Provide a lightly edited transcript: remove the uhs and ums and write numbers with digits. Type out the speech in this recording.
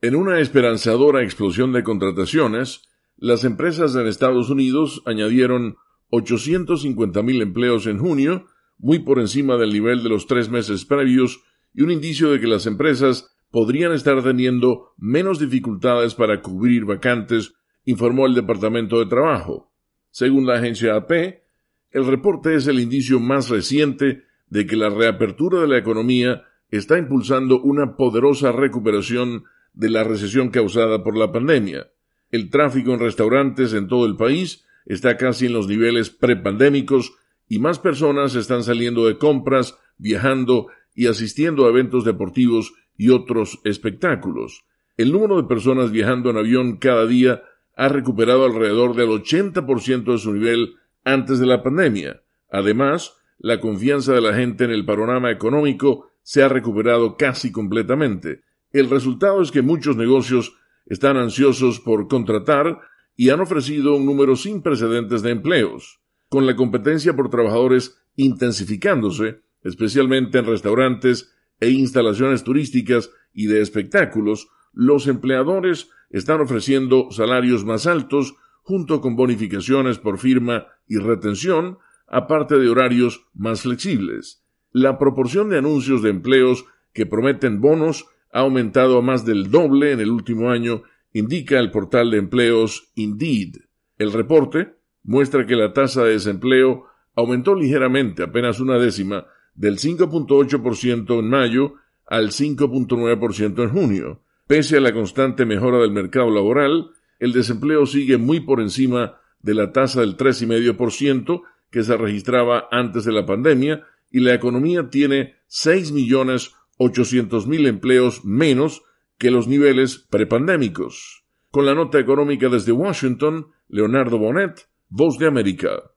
En una esperanzadora explosión de contrataciones, las empresas en Estados Unidos añadieron 850,000 empleos en junio, muy por encima del nivel de los 3 meses previos, y un indicio de que las empresas podrían estar teniendo menos dificultades para cubrir vacantes, informó el Departamento de Trabajo. Según la agencia AP, el reporte es el indicio más reciente de que la reapertura de la economía está impulsando una poderosa recuperación de la recesión causada por la pandemia. El tráfico en restaurantes en todo el país está casi en los niveles prepandémicos y más personas están saliendo de compras, viajando y asistiendo a eventos deportivos y otros espectáculos. El número de personas viajando en avión cada día ha recuperado alrededor del 80% de su nivel antes de la pandemia. Además, la confianza de la gente en el panorama económico se ha recuperado casi completamente. El resultado es que muchos negocios están ansiosos por contratar y han ofrecido un número sin precedentes de empleos. Con la competencia por trabajadores intensificándose, especialmente en restaurantes e instalaciones turísticas y de espectáculos, los empleadores están ofreciendo salarios más altos junto con bonificaciones por firma y retención, aparte de horarios más flexibles. La proporción de anuncios de empleos que prometen bonos ha aumentado a más del doble en el último año, indica el portal de empleos Indeed. El reporte muestra que la tasa de desempleo aumentó ligeramente, apenas una décima, del 5.8% en mayo al 5.9% en junio. Pese a la constante mejora del mercado laboral, el desempleo sigue muy por encima de la tasa del 3,5% que se registraba antes de la pandemia, y la economía tiene 6,800,000 empleos menos que los niveles prepandémicos. Con la nota económica desde Washington, Leonardo Bonet, Voz de América.